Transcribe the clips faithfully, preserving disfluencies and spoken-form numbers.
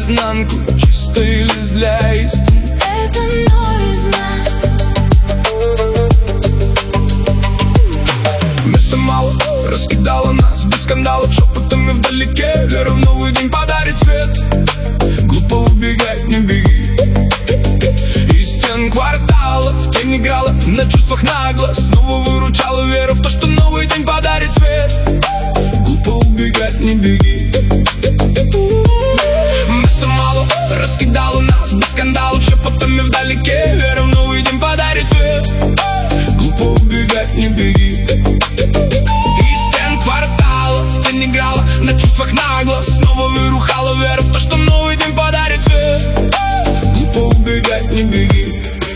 наизнанку, чистый лист для истин. Это новизна. Места мало, раскидала нас без скандалов, шепотами вдалеке. Вера в новый день подарит свет. Глупо убегать, не беги. Из стен кварталов тень играла на чувствах нагло. Снова выручала вера в то, что новый день подарит свет. Глупо убегать, не беги. Места мало, раскидала нас без скандалов, шепотами вдалеке. Вера в новый день подарит свет. Глупо убегать, не беги. Из стен кварталов тень играла на чувствах нагло. Снова вырухала вера в то, что новый день подарит свет. Глупо убегать, не беги.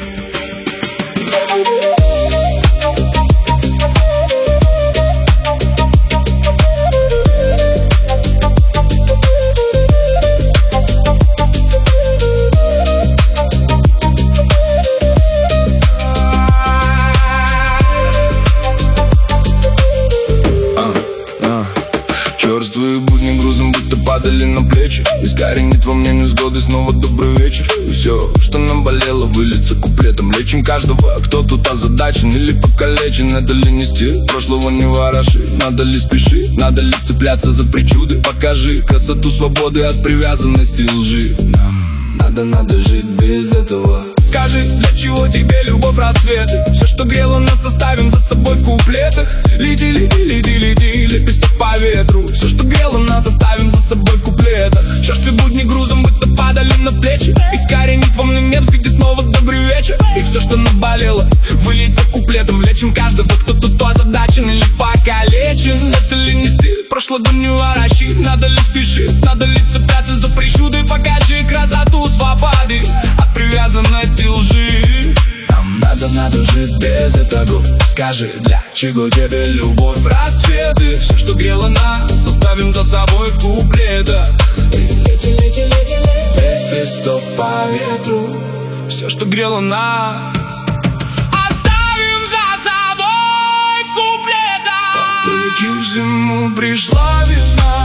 Черствые будни грузом будто падали на плечи. Искоренит во мне невзгоды, снова добрый вечер. И все, что нам болело, выльется куплетом. Лечим каждого, кто тут озадачен или покалечен. Это ли не стиль, прошлого не вороши. Надо ли спешить, надо ли цепляться за причуды. Покажи красоту свободы от привязанности лжи. Нам надо, надо жить без этого. Скажи, для чего тебе любовь, рассветы? Все, что грело нас, оставим за собой в куплетах. Лети, лети, лети, лети, лепесток по ветру. Все, что грело нас, оставим за собой в куплетах. Черствые будни грузом будто падали на плечи. Искоренит во мне невзг, где снова добрый вечер. И все, что наболело, выльется куплетом. Лечим каждого, кто тут озадачен или покалечен. Это ли не стиль, прошлого не ворощи. Надо ли спешить, надо ли цепляться за причуды. Покажи красоту свободы от привязанности лжи. Нам надо, надо жить без этого. Скажи, для чего тебе любовь, рассветы? Все, что грело нас, оставим за собой в куплетах. Лети, лети, лети, лети, лепесток по ветру. Все, что грело нас, оставим за собой в куплетах. По пути в зиму пришла весна.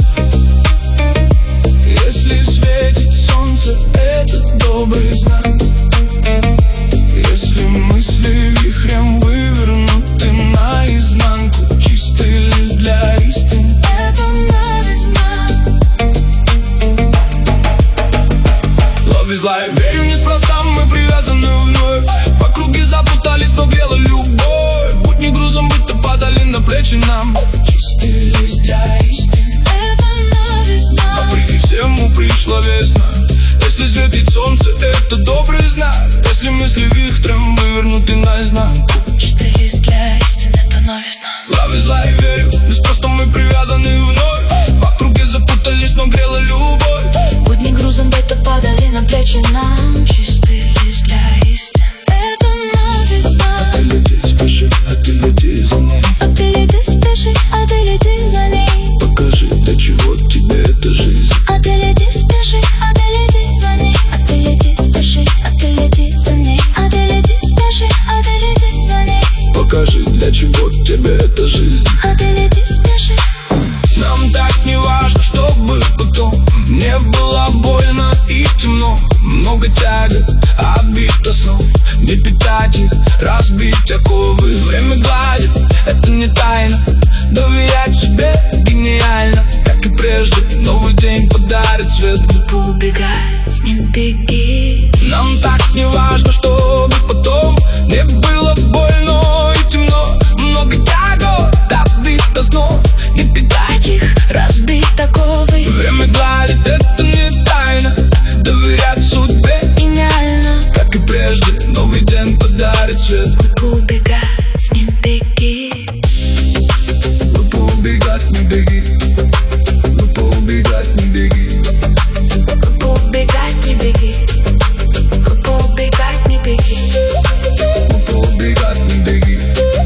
Если светит солнце, это добрый знак. Если мысли вихрем вывернуты наизнанку, чистый лист для истин. Это новизна. Love is life. Верю неспроста, мы привязаны вновь. В округе запутались, но грела любовь. Будни грузом будто падали на плечи нам. Чистый лист для истин. Это новизна. Вопреки всему пришла весна. Если светит солнце, это добрый знак. Если мысли вихрем вывернуты наизнанку, Чистый лист для истин. Это новизна. Love is life, верю, неспроста мы привязаны вновь. В округе запутались, но грела любовь. Будни грузом будто падали на плечи нам. Чистый лист для истин. Это новизна. А ты лети, спеши, а ты лети за ней. А ты лети, спеши, а ты лети за ней. Покажи, для чего тебе эта жизнь. А ты лети, спеши, а ты лети за ней. А ты лети, спеши, а ты лети за ней. А ты лети, спеши, а ты лети за ней. Покажи, для чего тебе эта жизнь. А ты лети, спеши. Нам так не важно, чтобы потом не было больно и темно. Много тягот, обид основ. Не питать их, разбить оковы. Время гладит, это не тайна. Доверять себе гениально. Как и прежде, новый день подарит свет. Глупо убегать, не беги. Нам так не важно, чтобы потом не было больно и темно. Много тягот, обид основ. Не питать их, Разбить оковы. время гладит, это не тайна. Доверять судьбе Гениально. как и прежде, новый день подарит свет. Глупо убегать, не беги. Глупо убегать, не беги. Глупо убегать, не беги. Глупо убегать, не беги. Глупо убегать, не беги. Глупо убегать, не беги.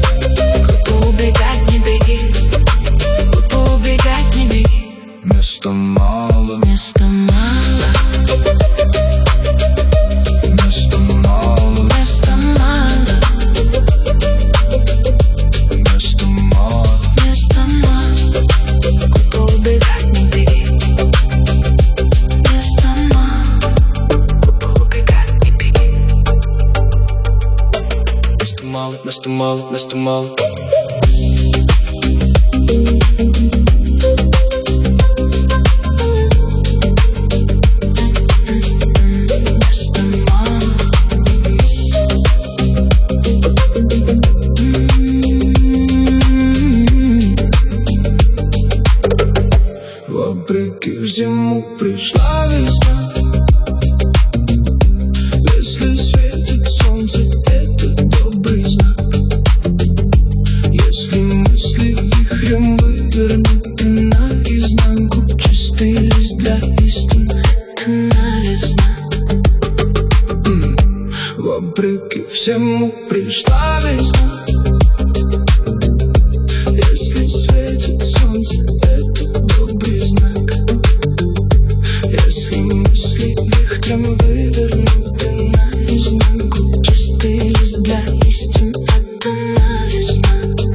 Глупо убегать, не беги. Глупо убегать, не беги. Места мало, Места мало. места мало, Места мало. места мало. Места мало. Глупо убегать, не беги. Места места мало, места мало. Вопреки всему пришла весна. Если светит солнце, это добрый знак. Если мысли вихрем вывернуты наизнанку, чистый лист для истин — это новизна. mm. Вопреки всему пришла весна. Если светит солнце, это добрый знак. Если мысли вихрем вывернуты наизнанку, чистый лист для истин — это новизна.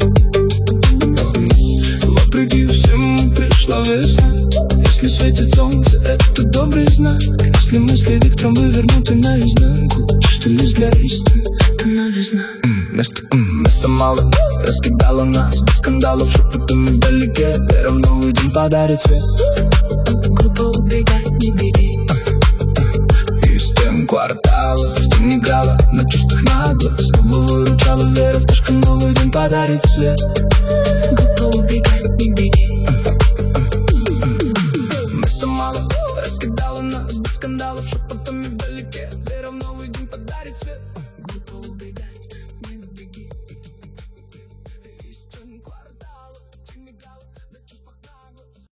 Вопреки всему пришла весна. Если светит солнце, это добрый знак. Если мысли вихрем вывернуты наизнанку, чистый лист для истин — это новизна. Места, места мало, раскидала нас без скандалов, шепотами вдалеке. Вера в новый день подарит свет. Глупо убегать, не беги. Из тем кварталов ты не играла, на чувствах нагло снова выручала. Вера в то, что новый день подарит свет. Глупо убегать, не беги.